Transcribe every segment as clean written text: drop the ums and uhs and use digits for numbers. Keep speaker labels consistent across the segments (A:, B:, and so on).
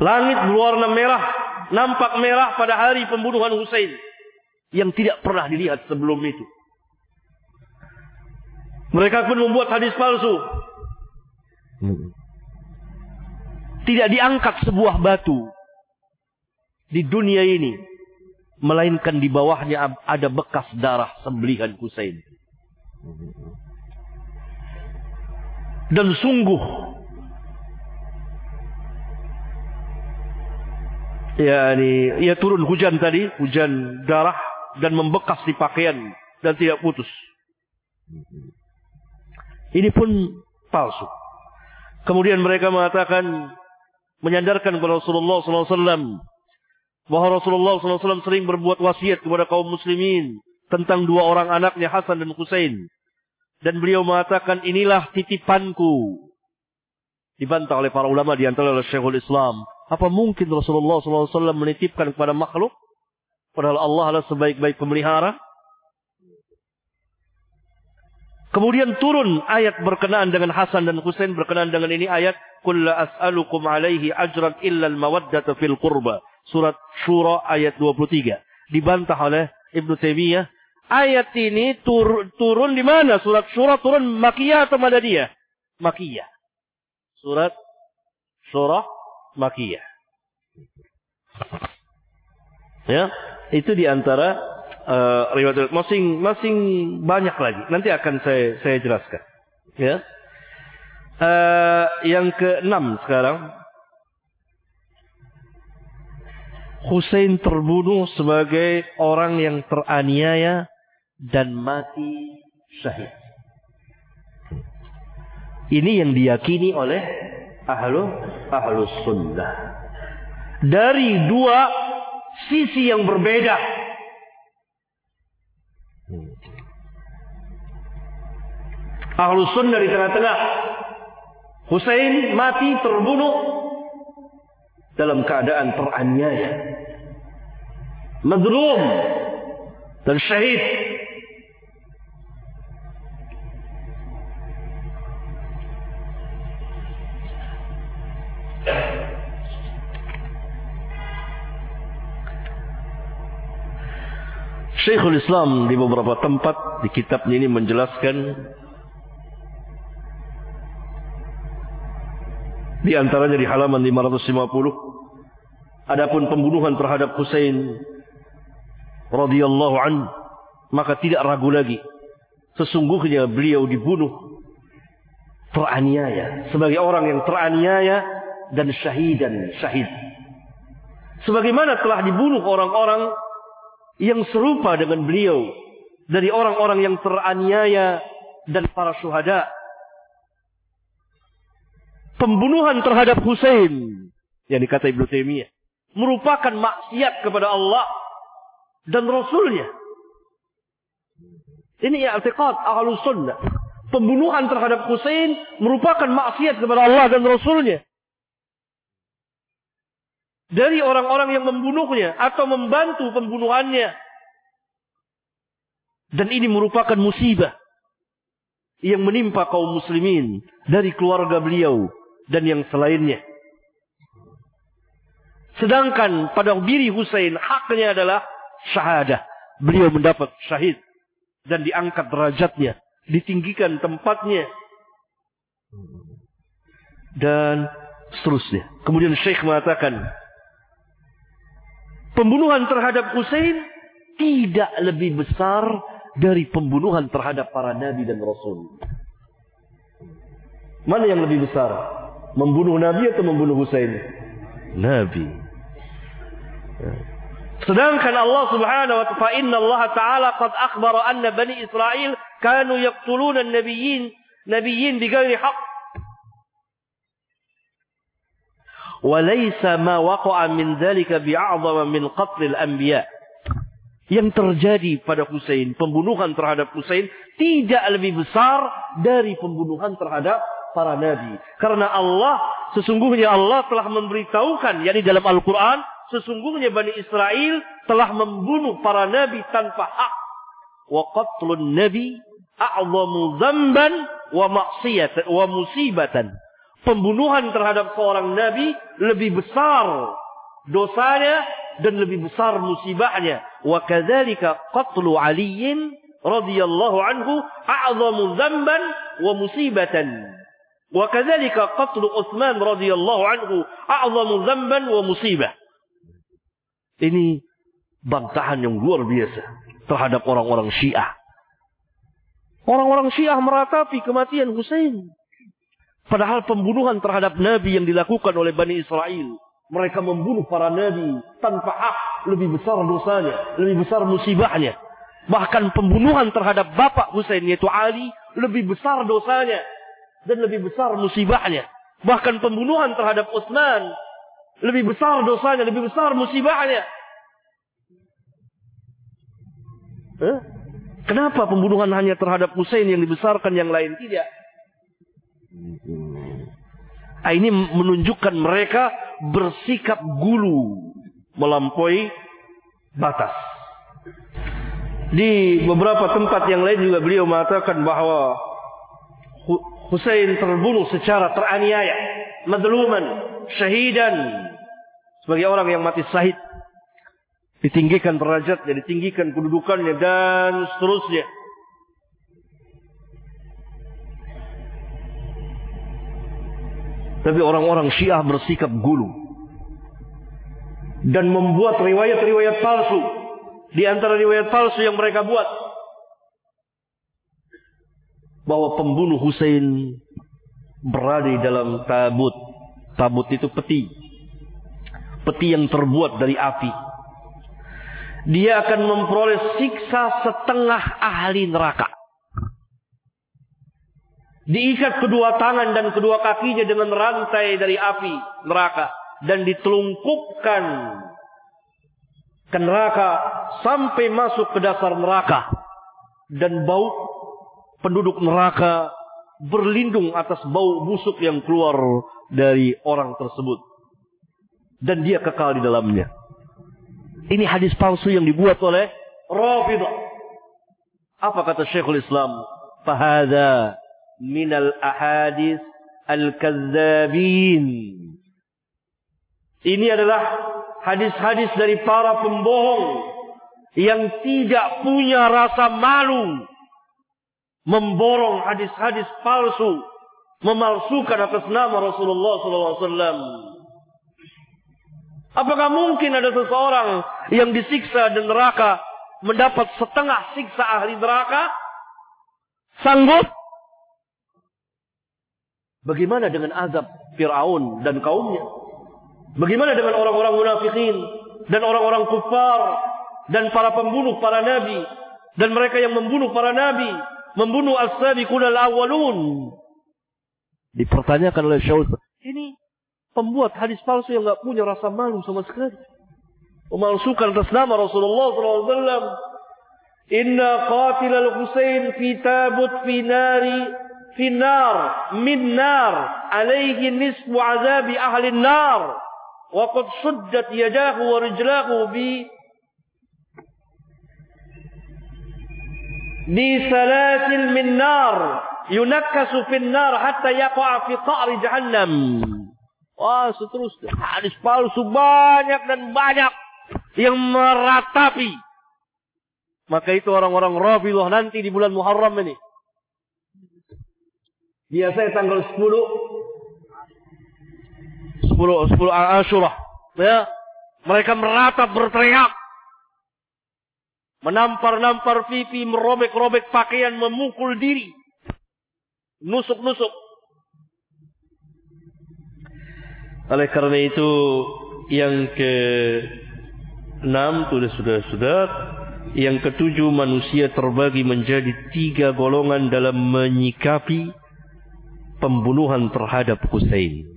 A: Langit berwarna merah, nampak merah pada hari pembunuhan Husain yang tidak pernah dilihat sebelum itu. Mereka pun membuat hadis palsu. Tidak diangkat sebuah batu di dunia ini, melainkan di bawahnya ada bekas darah sembelihan Husain. Dan sungguh, ia turun hujan tadi, hujan darah, dan membekas di pakaian dan tidak putus. Ini pun palsu. Kemudian mereka mengatakan, menyandarkan kepada Rasulullah SAW, bahwa Rasulullah SAW sering berbuat wasiat kepada kaum muslimin tentang dua orang anaknya, Hasan dan Husain. Dan beliau mengatakan, inilah titipanku. Dibantah oleh para ulama, diantara oleh Syekhul Islam. Apa mungkin Rasulullah SAW menitipkan kepada makhluk? Padahal Allah adalah sebaik-baik pemelihara. Kemudian turun ayat berkenaan dengan Hasan dan Husain, berkenaan dengan ini ayat, Qul la as'alukum alaihi ajran illa al-mawaddata fil qurba. Surat Syura ayat 23. Dibantah oleh Ibnu Taimiyah. Ayat ini turun di mana? Surat Syura turun Makkiyah atau Madaniyah? Makkiyah. Surat Syura Makkiyah. Ya, itu di antara riwayat masing banyak lagi. Nanti akan saya jelaskan. Ya. Yang ke-6 sekarang. Husain terbunuh sebagai orang yang teraniaya dan mati syahid. Ini yang diyakini oleh ahlus sunnah. Dari dua sisi yang berbeda. Ahlus sunnah di tengah-tengah. Husain mati terbunuh dalam keadaan teraniaya, mazlum dan syahid. Syekhul Islam di beberapa tempat di kitabnya ini menjelaskan, di antaranya di halaman 550, adapun pembunuhan terhadap Husain radhiyallahu an, maka tidak ragu lagi, sesungguhnya beliau dibunuh teraniaya, sebagai orang yang teraniaya dan syahid. Sebagaimana telah dibunuh orang-orang yang serupa dengan beliau dari orang-orang yang teraniaya dan para syuhada. Pembunuhan terhadap Husain yang dikata Ibnu Taimiyah merupakan maksiat kepada Allah dan Rasulnya. Ini i'tiqad ahlus sunnah. Pembunuhan terhadap Husain merupakan maksiat kepada Allah dan Rasulnya. Dari orang-orang yang membunuhnya atau membantu pembunuhannya. Dan ini merupakan musibah yang menimpa kaum muslimin dari keluarga beliau dan yang selainnya. Sedangkan pada diri Husain haknya adalah syahadah. Beliau mendapat syahid dan diangkat derajatnya, ditinggikan tempatnya dan seterusnya. Kemudian Syekh mengatakan, pembunuhan terhadap Husain tidak lebih besar dari pembunuhan terhadap para nabi dan rasul. Mana yang lebih besar? Membunuh nabi atau membunuh Husain? Nabi. Sedangkan Allah Subhanahu wa ta'ala, inna Allah Ta'ala qad akhbara anna bani Israel kanu yaqtuluna an-nabiyyin bighairi haqq. Walaysa ma waqa'a min dhalika bi'a'zama min qatl al-anbiya. Yang terjadi pada Husain, pembunuhan terhadap Husain tidak lebih besar dari pembunuhan terhadap para nabi. Karena sesungguhnya Allah telah memberitahukan, yakni dalam Al-Quran, sesungguhnya Bani Israel telah membunuh para nabi tanpa hak. Wa qatlun nabi a'zamu dzamban wa ma'siyatan wa musibatan. pembunuhan terhadap seorang nabi lebih besar dosanya dan lebih besar musibahnya. Wa kadzalika qatlu Aliin radhiyallahu anhu a'zamu dzamban wa musibatan. Wa kadzalika qatlu Utsman radhiyallahu anhu a'zamu dzamban wa musibah. Ini bantahan yang luar biasa terhadap orang-orang Syiah. Orang-orang Syiah meratapi kematian Husain. Padahal pembunuhan terhadap Nabi yang dilakukan oleh Bani Israel. Mereka membunuh para Nabi tanpa hak. Lebih besar dosanya. Lebih besar musibahnya. Bahkan pembunuhan terhadap bapak Husain yaitu Ali. Lebih besar dosanya. Dan lebih besar musibahnya. Bahkan pembunuhan terhadap Utsman. Lebih besar dosanya. Lebih besar musibahnya. Kenapa pembunuhan hanya terhadap Husain yang dibesarkan, yang lain tidak? Ini menunjukkan mereka bersikap gulu melampaui batas. Di beberapa tempat yang lain juga beliau mengatakan bahwa Husain terbunuh secara teraniaya, madluman, syahidan, sebagai orang yang mati syahid. Ditinggikan derajatnya, ditinggikan kedudukannya dan seterusnya. Tapi orang-orang Syiah bersikap gulu dan membuat riwayat-riwayat palsu. Di antara riwayat palsu yang mereka buat, bahwa pembunuh Husain berada di dalam tabut. Tabut itu peti. Peti yang terbuat dari api. Dia akan memperoleh siksa setengah ahli neraka. Diikat kedua tangan dan kedua kakinya dengan rantai dari api neraka. Dan ditelungkupkan ke neraka sampai masuk ke dasar neraka. Dan bau penduduk neraka berlindung atas bau busuk yang keluar dari orang tersebut. Dan dia kekal di dalamnya. Ini hadis palsu yang dibuat oleh Rafidhah. Apa kata Syekhul Islam? Fahadha minal ahadis al-kazzabin. Ini adalah hadis-hadis dari para pembohong yang tidak punya rasa malu, memborong hadis-hadis palsu, memalsukan atas nama Rasulullah SAW. Apakah mungkin ada seseorang yang disiksa dan neraka mendapat setengah siksa ahli neraka? Sanggup? Bagaimana dengan azab Fir'aun dan kaumnya? Bagaimana dengan orang-orang munafikin dan orang-orang kufar dan para pembunuh para nabi dan mereka yang membunuh para nabi, membunuh as-sabiqun al-awwalun? Dipertanyakan oleh Syekh. Ini pembuat hadis palsu yang enggak punya rasa malu sama sekali. Memalsukan atas nama Rasulullah SAW. Inna qatil al-Husain fi tabut fi nar min nar alaihi nisfu azabi ahli nar wa qad suddat yadahu wa rijlahu bi salasil min nar yunakkasu fi nar hatta yaqa fi qa'ri jahannam. Wah, seterusnya hadis palsu banyak dan banyak yang meratapi. Maka itu orang-orang Rafidhah nanti di bulan Muharram ini. Biasanya tanggal 10 Asyura, ya, mereka meratap berteriak, menampar-nampar pipi, merobek-robek pakaian, memukul diri, nusuk-nusuk. Oleh karena itu yang ke-6 sudah. Yang ke-7, manusia terbagi menjadi 3 golongan dalam menyikapi pembunuhan terhadap Husain.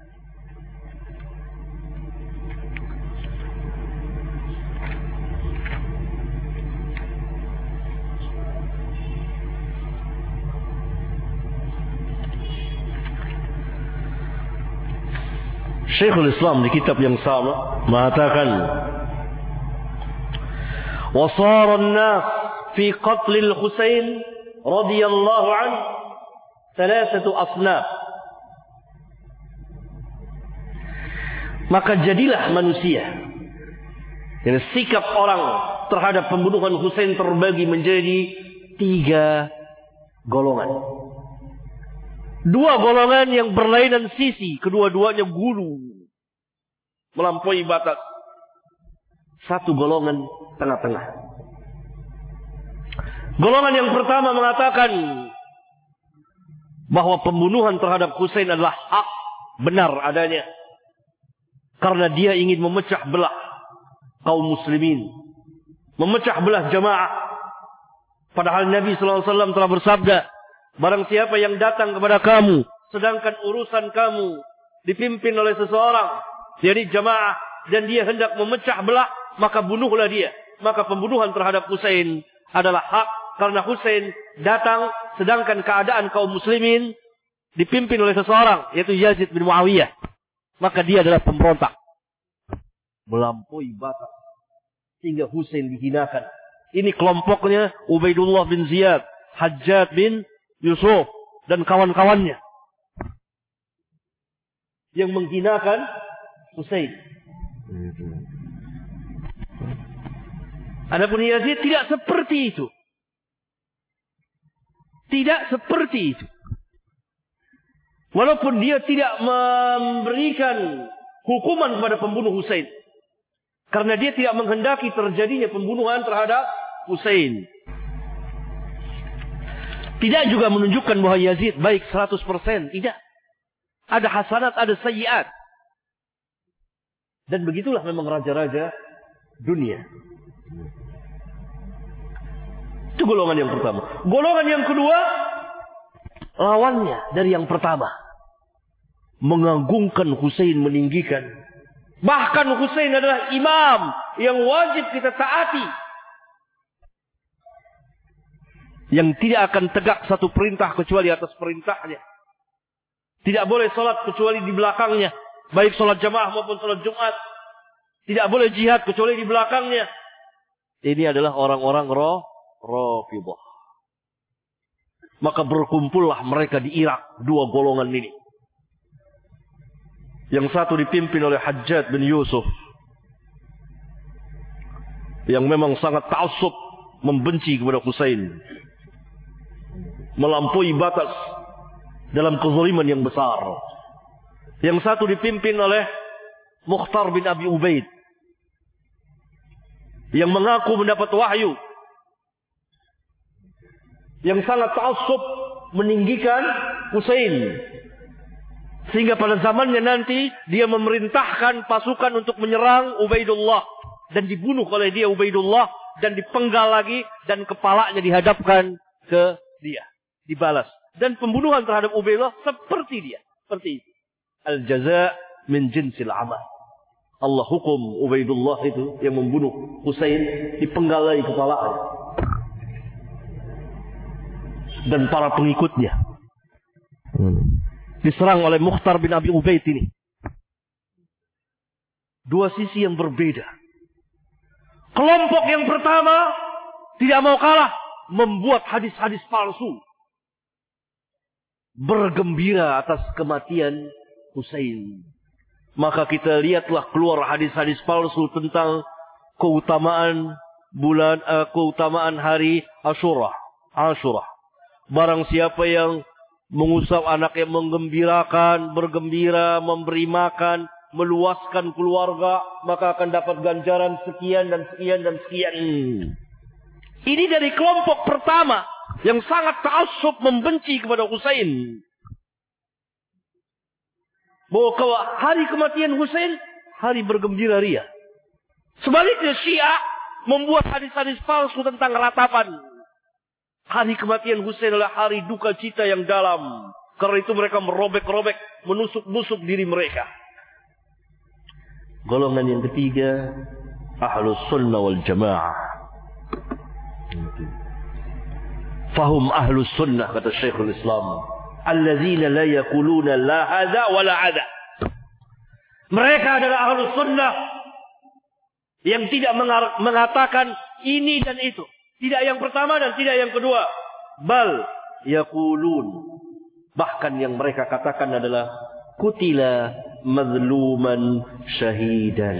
A: Syekhul Islam di kitab yang sama mengatakan, وصار الناس في قتل الحسين رضي الله عنه 3 أصناف. Maka jadilah manusia. Jadi sikap orang terhadap pembunuhan Husain terbagi menjadi 3 golongan. 2 golongan yang berlainan sisi, kedua-duanya gulu, melampaui batas. 1 golongan tengah-tengah. Golongan yang pertama mengatakan bahwa pembunuhan terhadap Husain adalah hak, benar adanya, karena dia ingin memecah belah kaum muslimin, memecah belah jamaah. Padahal Nabi SAW telah bersabda, barang siapa yang datang kepada kamu sedangkan urusan kamu dipimpin oleh seseorang, yakni jamaah, dan dia hendak memecah belah, maka bunuhlah dia. Maka pembunuhan terhadap Husain adalah hak, karena Husain datang sedangkan keadaan kaum muslimin dipimpin oleh seseorang, yaitu Yazid bin Muawiyah. Maka dia adalah pemberontak, melampaui batas sehingga Husain dihinakan. Ini kelompoknya Ubaidullah bin Ziyad, Hajjaj bin Yusuf, dan kawan-kawannya yang menghinakan Husain. Adapun Yazid tidak seperti itu. Tidak seperti itu. Walaupun dia tidak memberikan hukuman kepada pembunuh Husain, karena dia tidak menghendaki terjadinya pembunuhan terhadap Husain. Tidak juga menunjukkan bahwa Yazid baik 100%. Tidak. Ada hasanat, ada sayyiat. Dan begitulah memang raja-raja dunia. Itu golongan yang pertama. Golongan yang kedua, lawannya dari yang pertama. Mengagungkan Husain, meninggikan. Bahkan Husain adalah imam yang wajib kita taati, yang tidak akan tegak satu perintah kecuali atas perintahnya. Tidak boleh sholat kecuali di belakangnya, baik sholat jamaah maupun sholat Jumat. Tidak boleh jihad kecuali di belakangnya. Ini adalah orang-orang Rafidhah. Maka berkumpullah mereka di Irak, 2 golongan ini. Yang satu dipimpin oleh Hajjaj bin Yusuf, yang memang sangat ta'assub, membenci kepada Husain, melampaui batas dalam kezaliman yang besar. Yang satu dipimpin oleh Mukhtar bin Abi Ubaid, yang mengaku mendapat wahyu, yang sangat ta'assub, meninggikan Husain, sehingga pada zamannya nanti dia memerintahkan pasukan untuk menyerang Ubaidullah, dan dibunuh oleh dia Ubaidullah, dan dipenggal lagi, dan kepalanya dihadapkan ke dia, dibalas. Dan pembunuhan terhadap Ubaidullah seperti dia, seperti itu. Al-jaza' min jinsil amal. Allah hukum Ubaidullah itu yang membunuh Husain, dipenggal lagi kepalanya dan para pengikutnya. Diserang oleh Mukhtar bin Abi Ubaid ini. 2 sisi yang berbeda. Kelompok yang pertama tidak mau kalah, membuat hadis-hadis palsu, bergembira atas kematian Husain. Maka kita lihatlah keluar hadis-hadis palsu tentang keutamaan keutamaan hari Asyura. Barang siapa yang mengusap anak yang menggembirakan, bergembira, memberi makan, meluaskan keluarga, maka akan dapat ganjaran sekian dan sekian dan sekian. Ini dari kelompok pertama yang sangat ta'assub, membenci kepada Husain. Bahwa hari kematian Husain, hari bergembira ria. Sebaliknya Syiah membuat hadis-hadis palsu tentang ratapan. Hari kematian Husain adalah hari duka cita yang dalam. Karena itu mereka merobek-robek, menusuk-nusuk diri mereka. Golongan yang ketiga, Ahlus Sunnah wal Jamaah. Fahum Ahlus Sunnah, kata Syekhul Islam, allazina la yaquluna la hadza wa la hadza. Mereka adalah Ahlus Sunnah yang tidak mengatakan ini dan itu. Tidak yang pertama dan tidak yang kedua. Bal yaqulun, bahkan yang mereka katakan adalah kutila madluman syahidan.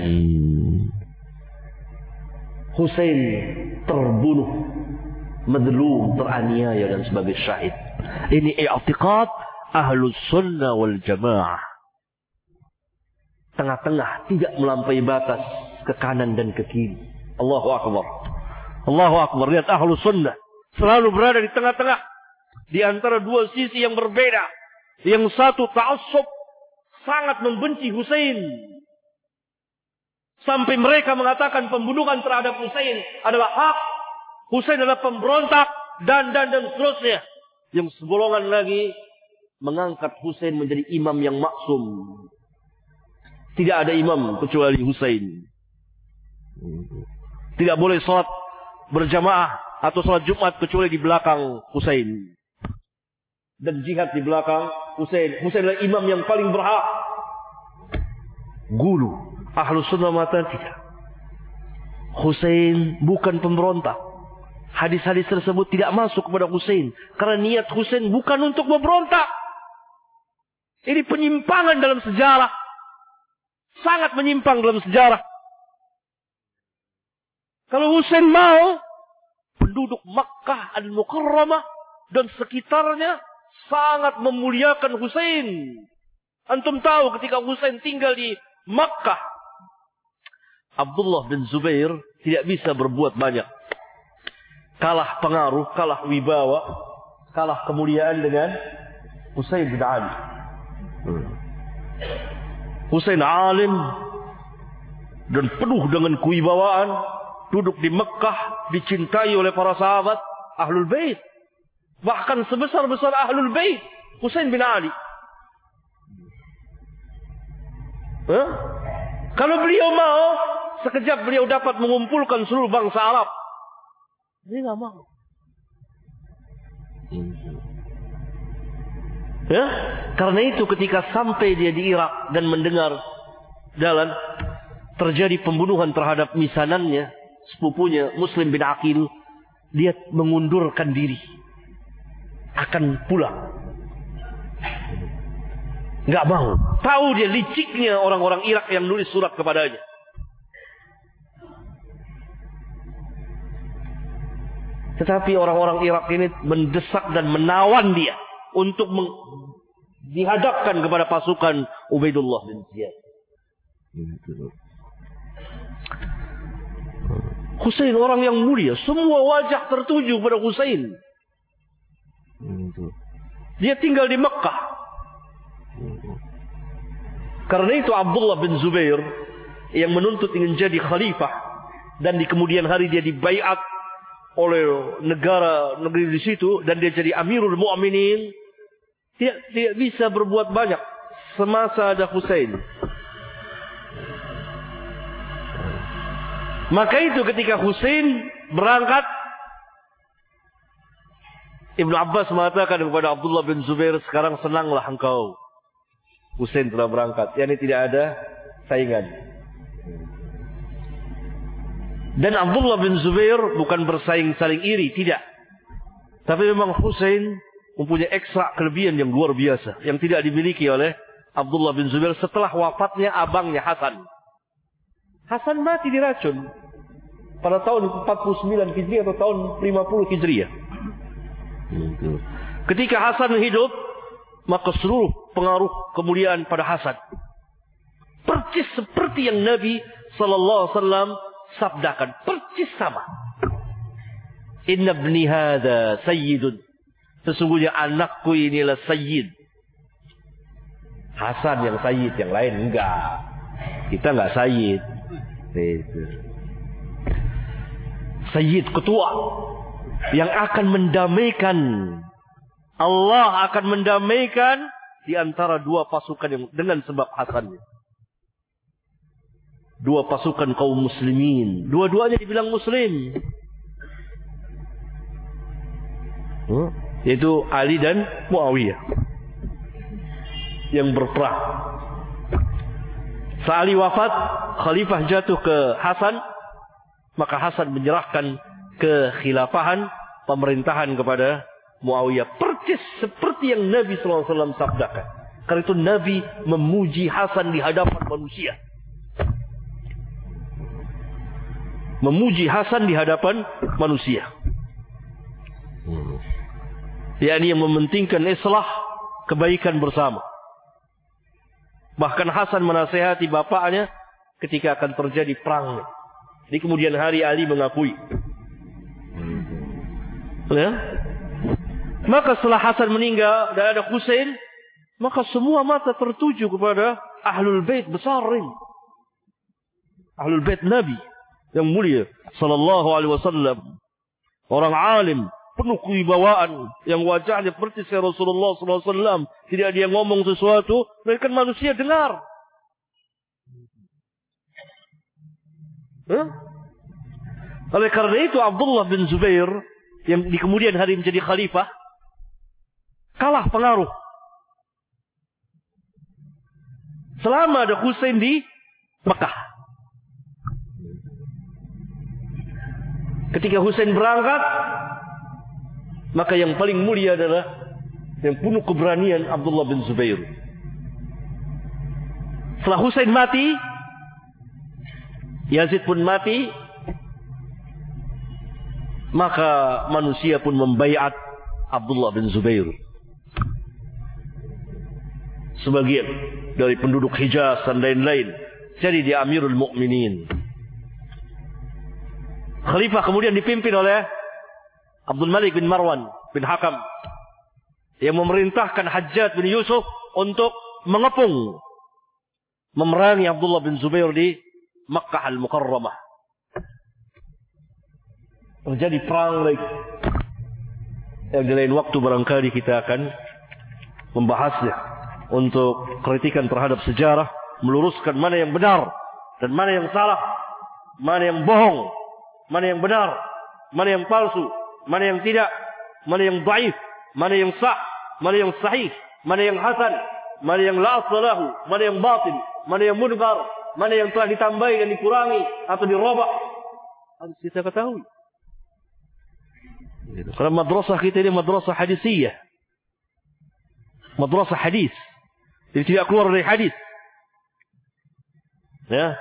A: Husain terbunuh, madlum, teraniaya dan sebagai syahid. Ini i'tiqad Ahlus Sunnah wal Jamaah. Tengah-tengah, tidak melampaui batas ke kanan dan ke kiri. Allahu Akbar. Allahu Akbar. Lihat Ahlus Sunnah selalu berada di tengah-tengah, di antara dua sisi yang berbeda. Yang satu ta'assub, sangat membenci Husain. Sampai mereka mengatakan pembunuhan terhadap Husain adalah hak. Husain adalah pemberontak dan seterusnya. Yang segolongan lagi mengangkat Husain menjadi imam yang maksum. Tidak ada imam kecuali Husain. Tidak boleh salat berjamaah atau salat Jumat kecuali di belakang Husain. Dan jihad di belakang Husain. Husain adalah imam yang paling berhak. Gulu. Ahlus Sunnah mengatakan tidak. Husain bukan pemberontak. Hadis-hadis tersebut tidak masuk kepada Husain. Karena niat Husain bukan untuk memberontak. Ini penyimpangan dalam sejarah. Sangat menyimpang dalam sejarah. Kalau Husain mau, penduduk Makkah Al-Mukarramah dan sekitarnya sangat memuliakan Husain. Antum tahu ketika Husain tinggal di Makkah, Abdullah bin Zubair tidak bisa berbuat banyak. Kalah pengaruh, kalah wibawa, kalah kemuliaan dengan Husain bin Ali. Husain alim dan penuh dengan kewibawaan, duduk di Mekah, dicintai oleh para sahabat Ahlul Bait. Bahkan sebesar-besar Ahlul Bait, Husain bin Ali. Kalau beliau mau, sekejap beliau dapat mengumpulkan seluruh bangsa Arab. Dia nggak mau. Ya, karena itu ketika sampai dia di Irak dan mendengar jalan terjadi pembunuhan terhadap misanannya, sepupunya Muslim bin Aqil, dia mengundurkan diri, akan pulang. Nggak mau. Tahu dia liciknya orang-orang Irak yang nulis surat kepadanya. Tetapi orang-orang Irak ini mendesak dan menawan dia untuk dihadapkan kepada pasukan Ubaidullah bin Ziyad. Husain orang yang mulia, semua wajah tertuju pada Husain. Dia tinggal di Mekah. Karena itu Abdullah bin Zubair yang menuntut ingin jadi khalifah dan di kemudian hari dia dibaiat oleh negeri di situ dan dia jadi Amirul Mu'minin, tidak bisa berbuat banyak semasa ada Husain. Maka itu ketika Husain berangkat, Ibnu Abbas mengatakan kepada Abdullah bin Zubair, sekarang senanglah engkau, Husain telah berangkat. Yani tidak ada saingan. Dan Abdullah bin Zubair bukan bersaing saling iri, tidak. Tapi memang Husain mempunyai ekstra kelebihan yang luar biasa, yang tidak dimiliki oleh Abdullah bin Zubair setelah wafatnya abangnya Hasan. Hasan mati diracun pada tahun 49 Hijriah atau tahun 50 Hijriah. Ketika Hasan hidup, maka seluruh pengaruh kemuliaan pada Hasan. Persis seperti yang Nabi sallallahu alaihi wasallam sabdakan, persis sama. Inna ibni hadza sayyidun. Sesungguhnya anakku inilah sayyid. Hasan yang sayyid, yang lain enggak. Kita enggak sayyid. Itu. Sayyid ketua yang akan mendamaikan. Allah akan mendamaikan di antara dua pasukan yang dengan sebab Hasannya. Dua pasukan kaum muslimin. Dua-duanya dibilang muslim. Yaitu Ali dan Muawiyah. Yang berperang. Saat Ali wafat, khalifah jatuh ke Hasan. Maka Hasan menyerahkan kekhilafahan pemerintahan kepada Muawiyah. Persis seperti yang Nabi SAW sabdakan. Karena itu Nabi memuji Hasan di hadapan manusia. Memuji Hasan di hadapan manusia. Yakni yang mementingkan islah, kebaikan bersama. Bahkan Hasan menasihati bapaknya ketika akan terjadi perang. Di kemudian hari Ali mengakui. Ya? Maka setelah Hasan meninggal dan ada Husain, maka semua mata tertuju kepada Ahlul Bait besar ini. Ahlul Bait Nabi yang mulia sallallahu alaihi wasallam. Orang alim, penuh kewibawaan, yang wajahnya seperti Rasulullah sallallahu alaihi wasallam. Tidak ada yang ngomong sesuatu, mereka manusia dengar. Oleh karena itu Abdullah bin Zubair yang di kemudian hari menjadi khalifah kalah pengaruh. Selama ada Husain di Mekah. Ketika Husain berangkat, maka yang paling mulia adalah yang penuh keberanian Abdullah bin Zubair. Setelah Husain mati, Yazid pun mati, maka manusia pun membaiat Abdullah bin Zubair. Sebagian dari penduduk Hijaz dan lain-lain jadi dia Amirul Mukminin. Khalifah kemudian dipimpin oleh Abdul Malik bin Marwan bin Hakam yang memerintahkan Hajjaj bin Yusuf untuk mengepung, memerangi Abdullah bin Zubair di Makkah Al-Mukarramah. Terjadi perang lagi. Yang di lain waktu barangkali kita akan membahasnya untuk kritikan terhadap sejarah, meluruskan mana yang benar dan mana yang salah, mana yang bohong, mana yang benar, mana yang palsu, mana yang tidak, mana yang dhaif, mana yang sah, mana yang sahih, mana yang hasan, mana yang la aslahu, mana yang batil, mana yang munkar, mana yang telah ditambahi dan dikurangi atau dirubah. Harus kita ketahui. Karena madrasah kita ini madrasah hadisiyah, madrasah hadis, jadi tidak keluar dari hadis. Ya,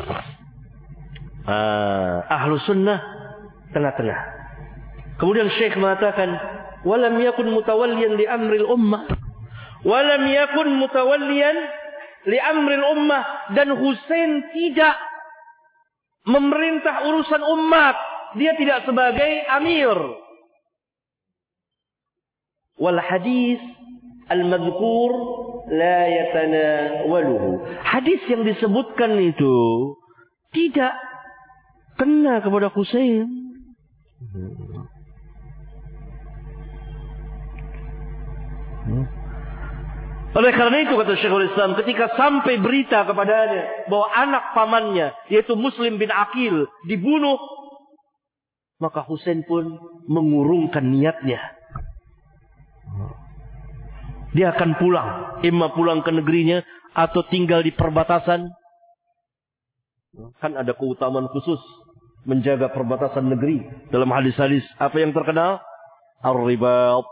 A: ahlu sunnah tengah-tengah. Kemudian Syekh mengatakan, walam yakun mutawalliyan li amril ummah, walam yakun mutawalliyan li amril ummah, dan Husain tidak memerintah urusan umat, dia tidak sebagai amir. Wal hadis al-madhkur la yatanawaluhu. Hadis yang disebutkan itu tidak kena kepada Husain. Oleh karena itu kata Syekhul Islam, ketika sampai berita kepadanya bahwa anak pamannya yaitu Muslim bin Aqil dibunuh, maka Husain pun mengurungkan niatnya. Dia akan pulang, imma pulang ke negerinya atau tinggal di perbatasan. Kan ada keutamaan khusus menjaga perbatasan negeri dalam hadis-hadis apa yang terkenal? Ar-ribat.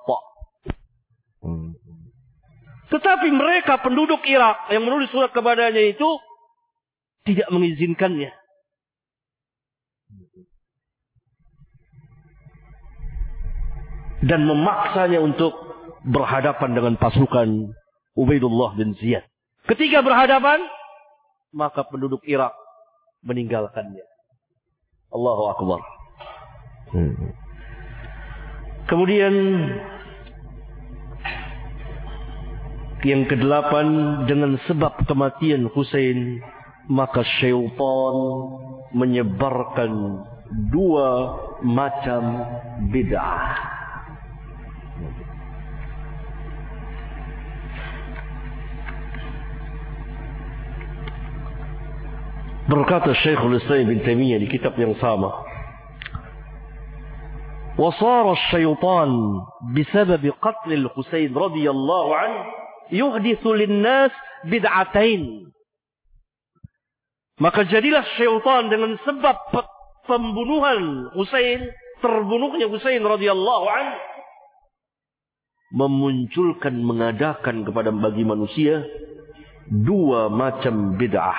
A: Tetapi mereka penduduk Irak yang menulis surat kepadanya itu tidak mengizinkannya. Dan memaksanya untuk berhadapan dengan pasukan Ubaidullah bin Ziyad. Ketika berhadapan, maka penduduk Irak meninggalkannya. Allahu Akbar. Kemudian yang kedelapan, dengan sebab kematian Husain, maka syaitan menyebarkan dua macam bid'ah. Berkata Syekhul Islam bin Taimiyah di kitab yang sama, وصار الشيطان بسبب قتل الحسين رضي الله عنه يحدث للناس بدعتين. Maka jadilah syaitan dengan sebab pembunuhan Husain, terbunuhnya Husain radhiyallahu anhu, memunculkan, mengadakan kepada bagi manusia dua macam bid'ah.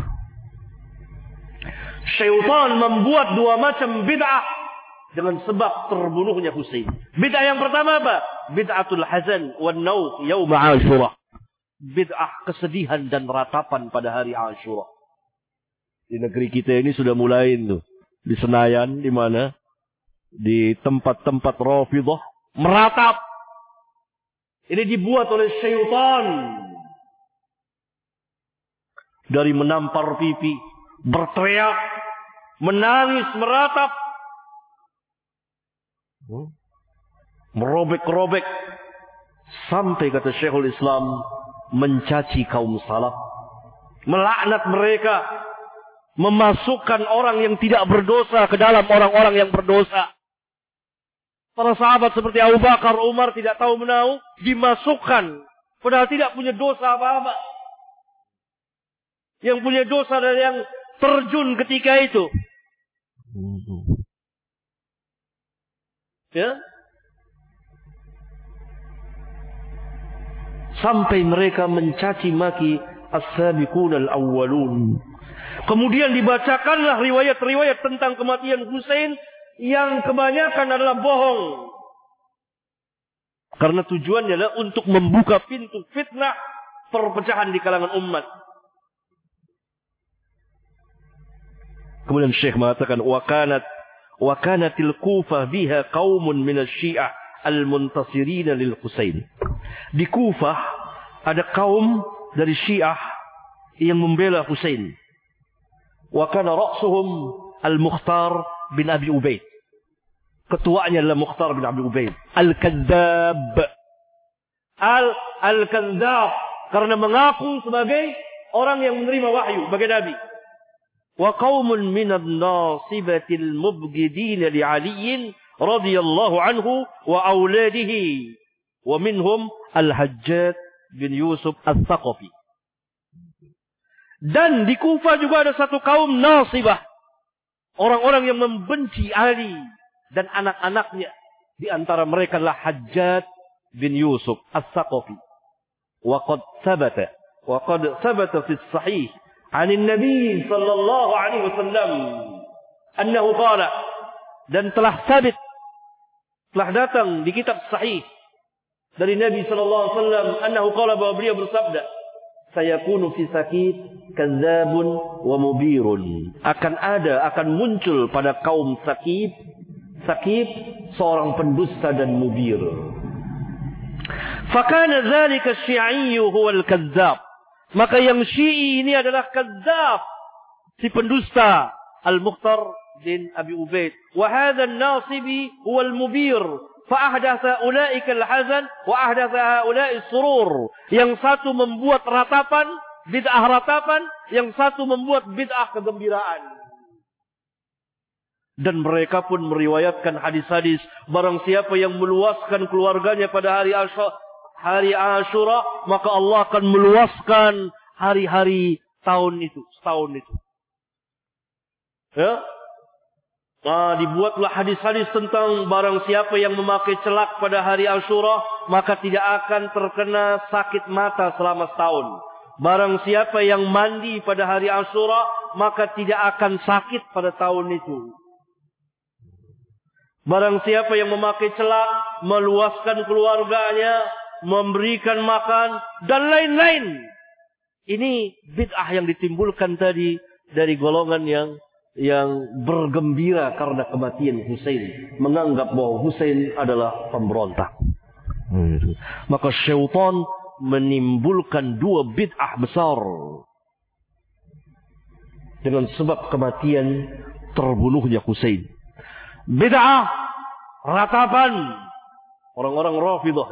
A: Syaitan membuat dua macam bid'ah dengan sebab terbunuhnya Husain. Bid'ah yang pertama apa? Bid'atul hazan wan nauf yaum Ashura. Bid'ah kesedihan dan ratapan pada hari Ashura. Di negeri kita ini sudah mulai tuh. Di Senayan, di mana? Di tempat-tempat Rafidhah meratap. Ini dibuat oleh syaitan. Dari menampar pipi, berteriak, menangis, meratap, merobek-robek, sampai kata Syekhul Islam mencaci kaum salaf, melaknat mereka, memasukkan orang yang tidak berdosa ke dalam orang-orang yang berdosa. Para sahabat seperti Abu Bakar, Umar tidak tahu menahu, dimasukkan. Padahal tidak punya dosa apa-apa. Yang punya dosa adalah yang terjun ketika itu. Ya? Sampai mereka mencaci maki as-sabiqun al-awwalun. Kemudian dibacakanlah riwayat-riwayat tentang kematian Husain yang kebanyakan adalah bohong. Karena tujuannya adalah untuk membuka pintu fitnah perpecahan di kalangan umat. Kemudian Syekh mengatakan wa kanatil Kufah biha qaumun min asy-Syiah al-muntasirin lil Husain. Di Kufah ada kaum dari Syiah yang membela Husain. Wa kana ra'suhum al-Mukhtar bin Abi Ubaid. Ketuanya adalah Mukhtar bin Abi Ubaid. Al-Kadzdzab. Al-Kadzdzab. Karena mengaku sebagai orang yang menerima wahyu. Sebagai Nabi. Wa qawmun minad nasibatil mubghidin li Ali radhiyallahu anhu wa auladihi. Wa minhum Al-Hajjaj bin Yusuf Al-Thaqafi. Dan di Kufah juga ada satu kaum nasibah. Orang-orang yang membenci Ali dan anak-anaknya. Di antara mereka adalah Hajjaj bin Yusuf Al-Thaqafi. Wa qad thabata fi sahih 'an an-nabi sallallahu alaihi wasallam annahu qala, dan telah sabit, telah datang di kitab sahih dari Nabi sallallahu alaihi wasallam annahu qala, bahwa beliau bersabda, sayakunu fi sakit kadzabun wa mubirun. Akan muncul pada kaum sakit seorang pendusta dan mubir. Fakana dzalika asy-Syi'i huwa al-kadzdzab. Maka yang Syi'i ini adalah kadzdzab, si pendusta, Al-Mukhtar bin Abi Ubaid. Wa hadha an-nasibi huwa al-mubir. Fa ahdatha ulaika al-hazan wa ahdatha haula'i as-surur. Yang satu membuat ratapan, bid'ah ratapan, yang satu membuat bid'ah kegembiraan. Dan mereka pun meriwayatkan hadis-hadis, barang siapa yang meluaskan keluarganya pada hari Ashura, maka Allah akan meluaskan hari-hari tahun itu, setahun itu. Ya? Nah, dibuatlah hadis-hadis tentang barang siapa yang memakai celak pada hari Ashura, maka tidak akan terkena sakit mata selama setahun. Barang siapa yang mandi pada hari Ashura, maka tidak akan sakit pada tahun itu. Barang siapa yang memakai celak, meluaskan keluarganya, memberikan makan, dan lain-lain. Ini bid'ah yang ditimbulkan tadi dari golongan yang bergembira karena kematian Husain, menganggap bahwa Husain adalah pemberontak. Maka syaitan menimbulkan dua bid'ah besar dengan sebab kematian terbunuhnya Husain. Bid'ah ratapan orang-orang Rafidhah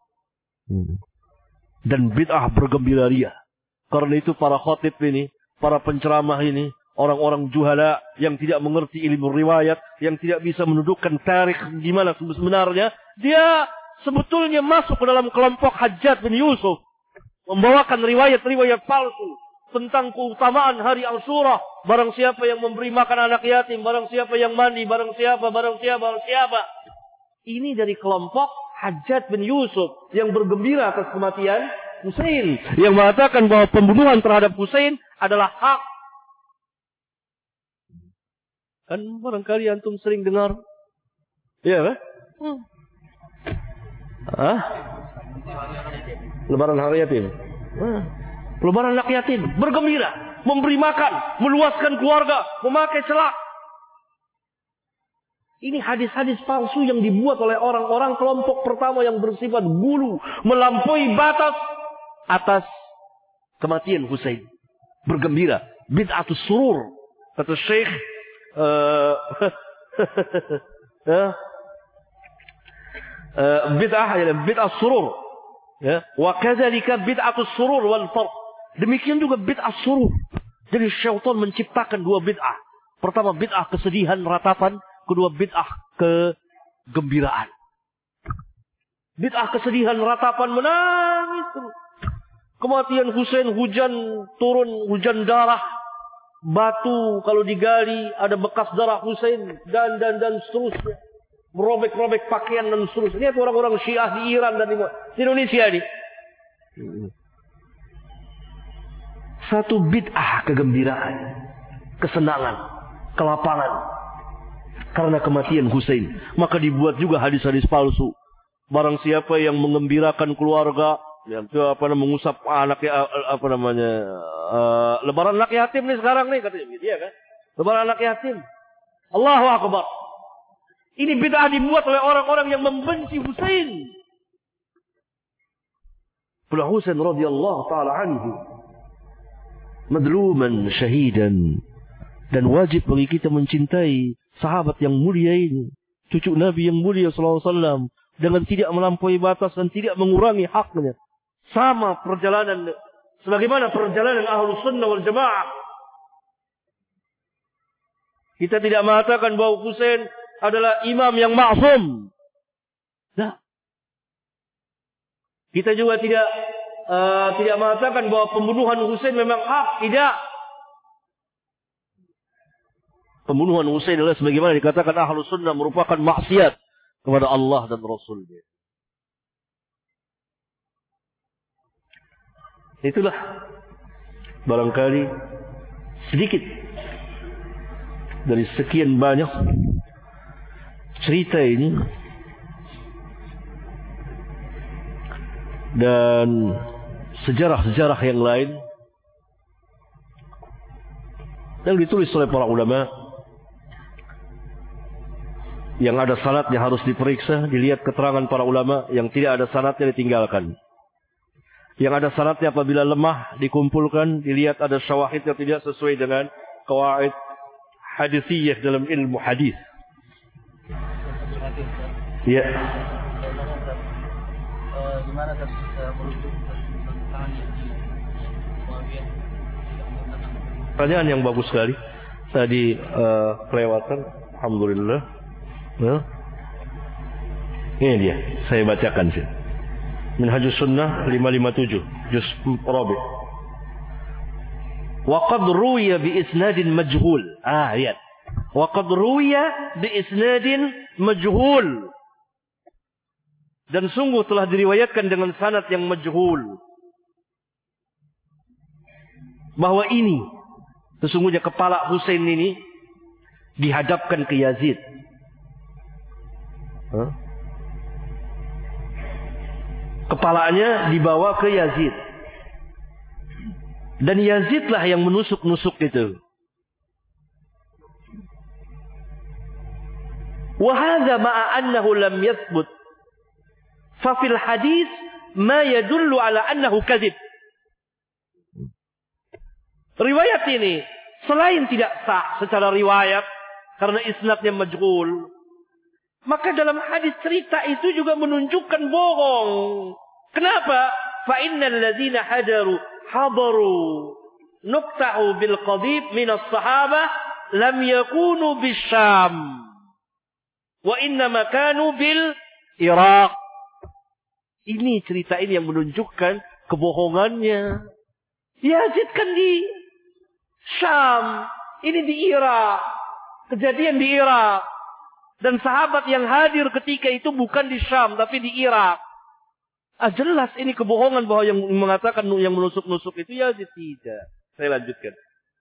A: dan bid'ah bergembira ria. Karena itu para khatib ini, para penceramah ini, orang-orang juhala yang tidak mengerti ilmu riwayat, yang tidak bisa menundukkan tarikh di mana sebenarnya, dia sebetulnya masuk ke dalam kelompok Hajjaj bin Yusuf, membawakan riwayat-riwayat palsu tentang keutamaan hari Ashura. Barang siapa yang memberi makan anak yatim, barang siapa yang mandi, barang siapa. Ini dari kelompok Hajjaj bin Yusuf yang bergembira atas kematian Husain, yang mengatakan bahwa pembunuhan terhadap Husain adalah hak. Kan barangkali antum sering dengar, ya kan? Lebaran hari yatim. Lebaran anak yatim, bergembira, memberi makan, meluaskan keluarga, memakai celak. Ini hadis-hadis palsu yang dibuat oleh orang-orang kelompok pertama yang bersifat gulu, melampaui batas atas kematian Husain. Bergembira, bid'atus surur, kata Syekh bid'ah surur, ya, wa kadzalika bid'atus surur wal farq. Demikian juga bid'ah surur. Jadi syaitan menciptakan dua bid'ah. Pertama bid'ah kesedihan ratapan, kedua bid'ah kegembiraan. Bid'ah kesedihan ratapan, menangis terus. Kematian Husain, hujan turun, hujan darah, batu kalau digali ada bekas darah Husain dan seterusnya. Merobek-robek pakaian dan seterusnya. Lihat orang-orang Syiah di Iran dan di Indonesia ini. Satu bid'ah kegembiraan, kesenangan, kelapangan karena kematian Husain. Maka dibuat juga hadis-hadis palsu. Barang siapa yang mengembirakan keluarga, yang mengusap anaknya, lebaran anak yatim nih sekarang nih, katanya dia kan. Lebaran anak yatim. Allahu Akbar. Ini bid'ah dibuat oleh orang-orang yang membenci Husain. Pula Husain radhiyallahu taala anhu madluman syahidan, dan wajib bagi kita mencintai sahabat yang mulia ini, cucu Nabi yang mulia sallallahu alaihi wasallam, dengan tidak melampaui batas dan tidak mengurangi haknya. Sama perjalanan sebagaimana perjalanan Ahlus Sunnah wal Jamaah. Kita tidak mengatakan bahwa Husain adalah imam yang maksum. Nah, kita juga tidak mengatakan bahwa pembunuhan Husain memang hak. Tidak. Pembunuhan Husain adalah sebagaimana dikatakan Ahlus Sunnah merupakan maksiat kepada Allah dan Rasul-Nya. Itulah barangkali sedikit dari sekian banyak cerita ini, dan sejarah-sejarah yang lain yang ditulis oleh para ulama, yang ada sanadnya harus diperiksa, dilihat keterangan para ulama, yang tidak ada sanadnya ditinggalkan. Yang ada sanadnya apabila lemah dikumpulkan, dilihat ada syawahid yang tidak sesuai dengan qawaid hadisiyah dalam ilmu hadis. Ya.
B: Gimana kasus
A: pertanyaan yang bagus sekali. Tadi kelewatan, alhamdulillah. Nah, ini dia, saya bacakan sih. Minhajus Sunnah 557, juz Rabi. Wa qad ruwiya bi isnadin majhul. Lihat. Wa qad ruwiya bi isnadin majhul. Dan sungguh telah diriwayatkan dengan sanad yang majhul, bahwa ini sesungguhnya kepala Husain ini dihadapkan ke Yazid. Kepalanya dibawa ke Yazid, dan Yazidlah yang menusuk-nusuk itu. Wa hadza ma'a annahu lam yathbut fa fil hadis ma yadullu ala annahu kadzib. Riwayat ini selain tidak sah secara riwayat karena isnadnya majhul, maka dalam hadis cerita itu juga menunjukkan bohong. Kenapa? Fa innal ladzina hadaru nuqta'u bil qadib min as-sahabah lam yakunu bisyam wa innama kanu bil Iraq. Ini cerita ini yang menunjukkan kebohongannya. Yazid kan di Syam, ini di Irak. Kejadian di Irak. Dan sahabat yang hadir ketika itu bukan di Syam, tapi di Irak. Jelas ini kebohongan bahwa yang mengatakan yang menusuk-nusuk itu Yazid. Tidak. Saya lanjutkan.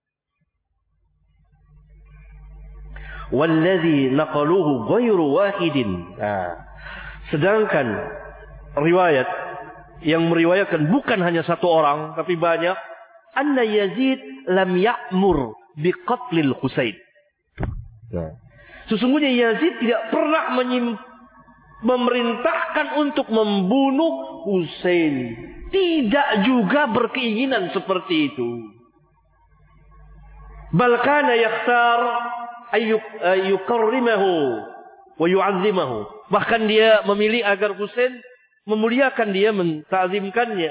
A: Walladzi naqaluhu ghairu wahidin. Sedangkan riwayat yang meriwayatkan bukan hanya satu orang, tapi banyak. Anna Yazid lam ya'mur biqatlil Husain. Sesungguhnya Yazid tidak pernah memerintahkan untuk membunuh Husain. Tidak juga berkeinginan seperti itu. Bal kana yakhtar ayyukarrimahu wa yu'azzimahu. Bahkan dia memilih agar Husain memuliakan dia, mentazimkannya.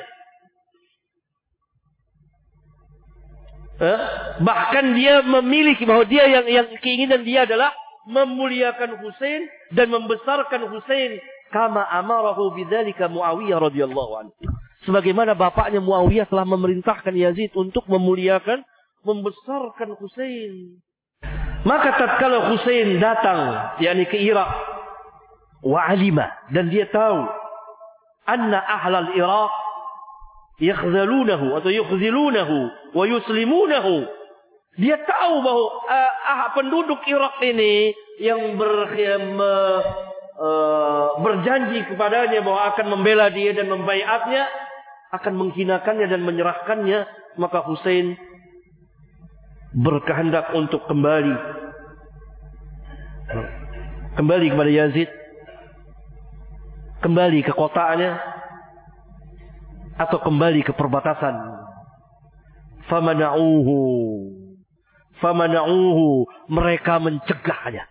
A: Bahkan dia memilih bahwa dia yang keinginan dia adalah memuliakan Husain dan membesarkan Husain, kama amarahu bidzalika Muawiyah radhiyallahu anhu. Sebagaimana bapaknya Muawiyah telah memerintahkan Yazid untuk memuliakan, membesarkan Husain. Maka tatkala Husain datang yakni ke Irak, wa alima, dan dia tahu anna ahlal Irak yakhzalunahu atau yukhzilunahu wa yuslimunahu. Dia tahu bahwa penduduk Irak ini yang berjanji kepadanya bahwa akan membela dia dan membaiatnya, akan menghinakannya dan menyerahkannya. Maka Husain berkehendak untuk kembali kepada Yazid, kembali ke kotanya atau kembali ke perbatasan. Famana'uhu, mereka mencegahnya.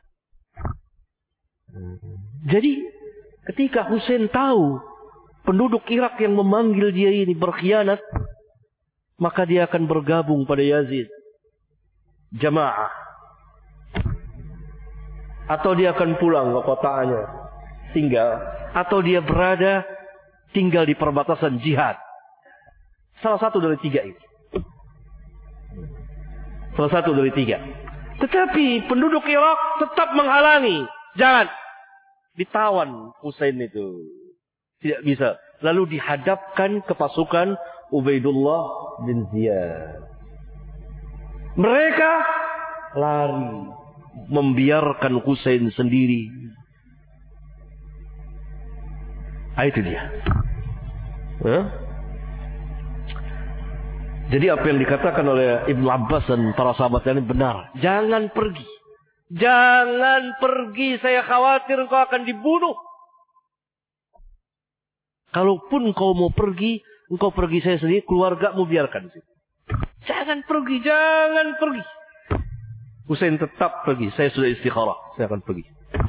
A: Jadi ketika Husain tahu penduduk Irak yang memanggil dia ini berkhianat, maka dia akan bergabung pada Yazid, jamaah, atau dia akan pulang ke kotanya tinggal, atau dia berada tinggal di perbatasan jihad. Salah satu dari tiga ini. Salah satu dari tiga. Tetapi penduduk Irak tetap menghalangi. Jangan. Ditawan Husain itu. Tidak bisa. Lalu dihadapkan ke pasukan Ubaidullah bin Ziyad. Mereka lari. Membiarkan Husain sendiri. Itu dia. Jadi apa yang dikatakan oleh Ibnu Abbas dan para sahabat ini benar. Jangan pergi. Jangan pergi. Saya khawatir engkau akan dibunuh. Kalaupun kau mau pergi, engkau pergi saya sendiri, keluargamu biarkan. Jangan pergi. Jangan pergi. Husain tetap pergi. Saya sudah istikharah. Saya akan pergi.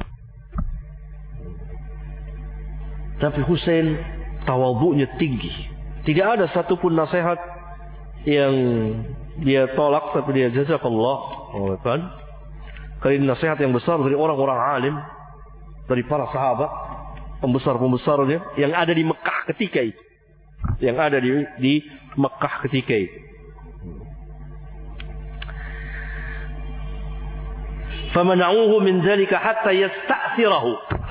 A: Tapi Husain tawadhu'nya tinggi. Tidak ada satupun nasihat yang dia tolak, tapi dia jazakallah khairan. Karena nasihat yang besar dari orang-orang alim, dari para sahabat, pembesar-pembesarnya yang ada di Mekah ketika itu. Yang ada di Mekah ketika itu. Famana'uhu min dzalika hatta yasta'thirahu,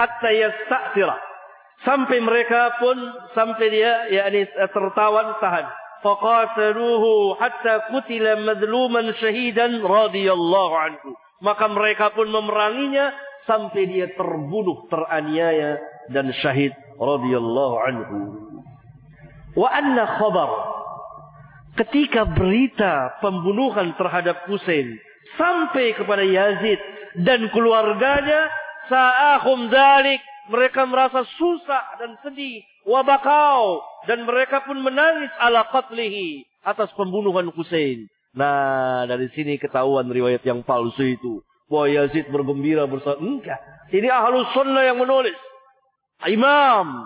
A: sampai mereka pun, sampai dia yakni tertawan, tahan. Faqataluhu hatta qutila madluman syahidan radhiyallahu anhu. Maka mereka pun memeranginya sampai dia terbunuh, teraniaya dan syahid radhiyallahu anhu. Wa anna khabar, ketika berita pembunuhan terhadap Husain sampai kepada Yazid dan keluarganya, sa'ahum dzalik, mereka merasa susah dan sedih, wa bakau, dan mereka pun menangis ala qatlihi, atas pembunuhan Husain. Nah, dari sini ketahuan riwayat yang palsu itu, bahwa Yazid bergembira bersama. Enggak, ini Ahlus Sunnah yang menulis, imam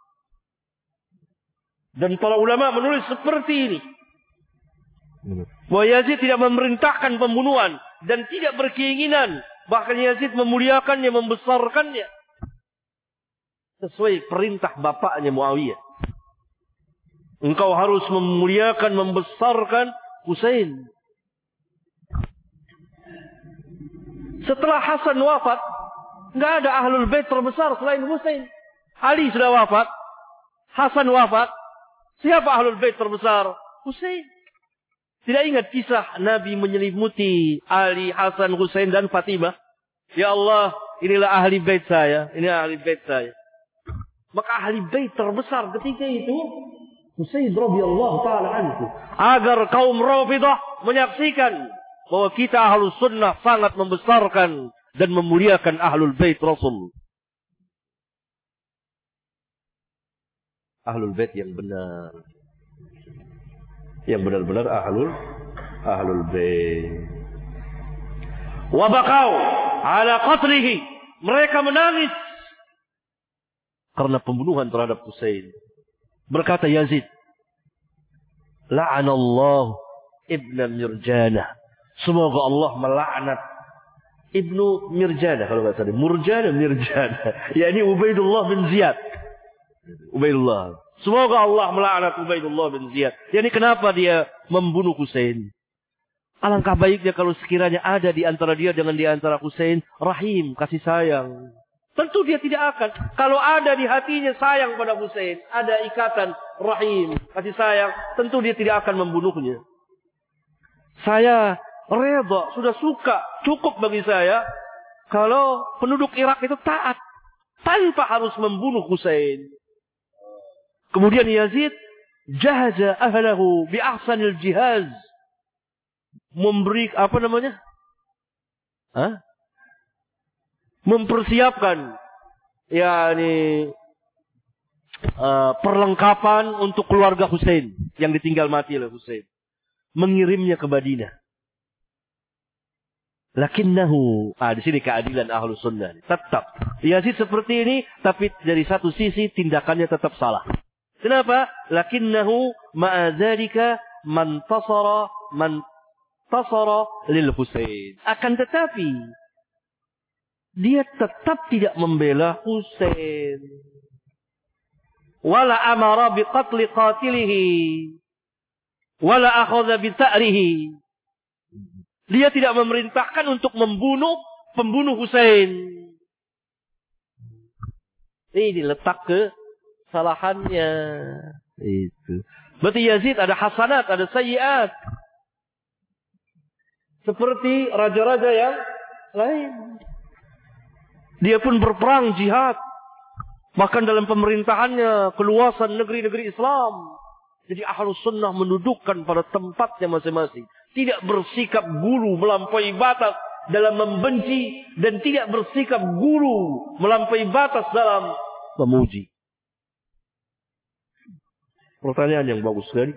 A: dan para ulama menulis seperti ini, bahwa Yazid tidak memerintahkan pembunuhan dan tidak berkeinginan, bahkan Yazid memuliakannya, membesarkannya sesuai perintah bapaknya Muawiyah. Engkau harus memuliakan, membesarkan Husain. Setelah Hasan wafat, Nggak ada ahlul bait terbesar selain Husain. Ali sudah wafat. Hasan wafat. Siapa ahlul bait terbesar? Husain. Tidak ingat kisah Nabi menyelimuti Ali, Hasan, Husain dan Fatimah? Ya Allah, inilah ahli bait saya. Ini ahli bait saya. Maka ahli bait terbesar ketika itu Husain radhiyallahu taala anhu. Agar kaum Rafidah menyaksikan bahwa kita ahlus sunnah sangat membesarkan dan memuliakan ahlul bait Rasul. Ahlul bait yang benar. Yang benar-benar ahlul bait. Wa baqau ala qatlihi. Mereka menangis karena pembunuhan terhadap Husain. Berkata Yazid, la'anallahu ibn Mirjana. Semoga Allah melaknat Ibnu Mirjana, kalau nggak salah. Mirjana. yakni Ubaidullah bin Ziyad. Ubaidullah. Semoga Allah melaknat Ubaidullah bin Ziyad. yakni kenapa dia membunuh Husain? Alangkah baiknya kalau sekiranya ada di antara dia dengan di antara Husain rahim, kasih sayang. Tentu dia tidak akan. Kalau ada di hatinya sayang pada Husain, ada ikatan rahim, kasih sayang, tentu dia tidak akan membunuhnya. Saya redha, sudah suka, cukup bagi saya kalau penduduk Irak itu taat tanpa harus membunuh Husain. Kemudian Yazid jahaza ahlahu bi ahsanil jihaz. Memberi apa namanya? Mempersiapkan yakni perlengkapan untuk keluarga Husain yang ditinggal mati oleh Husain. Mengirimnya ke Madinah. Lakinnahu, di sini keadilan Ahlus Sunnah. Tetap Yazid seperti ini, tapi dari satu sisi tindakannya tetap salah. Kenapa? Lakinnahu ma'adzalika man tasara lil Husain. Akan tetapi dia tetap tidak membela Husain. Wala amara bi qatli qatilihi. Wala akhadha bi ta'rihi. Dia tidak memerintahkan untuk membunuh pembunuh Husain. Ini letak kesalahannya. Itu. Berarti Yazid ada hasanat, ada sayyiat. Seperti raja-raja yang lain. Dia pun berperang jihad. Bahkan dalam pemerintahannya keluasan negeri-negeri Islam. Jadi Ahlus Sunnah mendudukkan pada tempatnya masing-masing. Tidak bersikap gulu melampaui batas dalam membenci. Dan tidak bersikap gulu melampaui batas dalam memuji. Pertanyaan yang bagus sekali.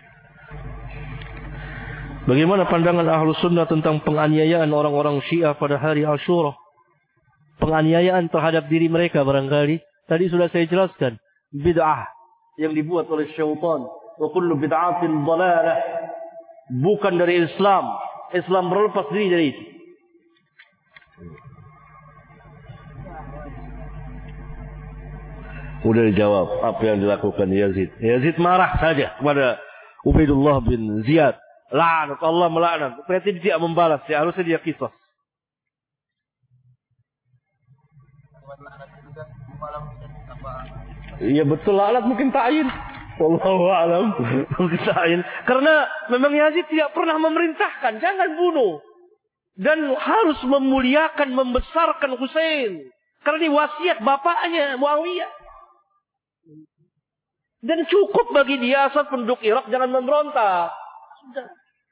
A: Bagaimana pandangan Ahlus Sunnah tentang penganiayaan orang-orang Syiah pada hari Asyura? Penganiayaan terhadap diri mereka barangkali. Tadi sudah saya jelaskan. Bid'ah yang dibuat oleh syaitan. Wa kullu bid'atin dhalalah. Bukan dari Islam. Islam berlepas diri dari itu. Sudah dijawab apa yang dilakukan Yazid. Yazid marah saja kepada Ubaidullah bin Ziyad. La'anat, Allah melaknat. Berarti dia tidak membalas. Ya, harusnya dia kisah. Iya betul, laknat mungkin ta'yin. Wallahu a'lam. Mungkin ta'yin. Karena memang Yazid tidak pernah memerintahkan. Jangan bunuh. Dan harus memuliakan, membesarkan Husain. Karena ini wasiat bapaknya, Muawiyah. Dan cukup bagi dia asal penduduk Irak jangan memberontak. Sudah.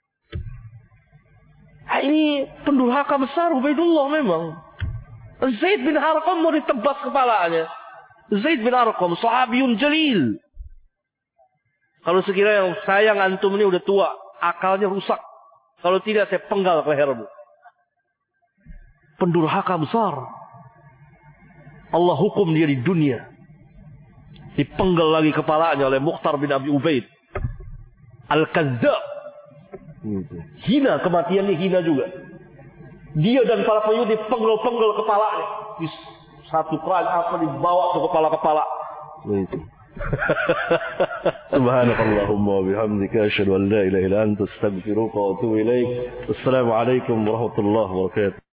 A: Ini pendurhaka besar Ubaidullah memang. Zaid bin Arqam mau ditebas kepalanya. Zaid bin Arqam, sahabiyun jalil. Kalau sekiranya sayang antum ini udah tua, akalnya rusak. Kalau tidak saya penggal lehermu. Pendurhaka besar. Allah hukum dia di dunia. Dipenggal lagi kepalanya oleh Mukhtar bin Abi Ubaid. Al-Kazzab. Hina, kematiannya hina juga. Dia dan para pengikut dipenggal-penggal kepalanya. Di satu keran apa dibawa ke kepala-kepala. Begitu. Subhanakallahumma wa bihamdika asyhadu an la ilaha illa anta astaghfiruka wa atubu ilaik. Wassalamu alaikum warahmatullahi wabarakatuh.